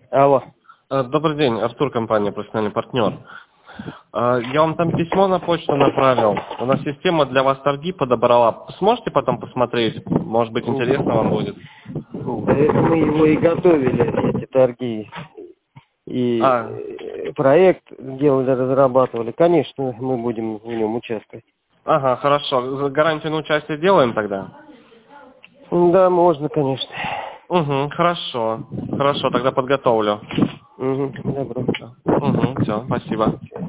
Алло. Добрый день, Артур, компания «Профессиональный партнер». Я вам там письмо на почту направил. У нас система для вас торги подобрала. Сможете потом посмотреть? Может быть, интересно вам будет. Да это мы его и готовили, эти торги. И проект делали, разрабатывали. Конечно, мы будем в нем участвовать. Ага, хорошо. Гарантию на участие делаем тогда? Да, можно, конечно. Угу, хорошо. Хорошо, тогда подготовлю. Угу, добро. Угу, все, спасибо.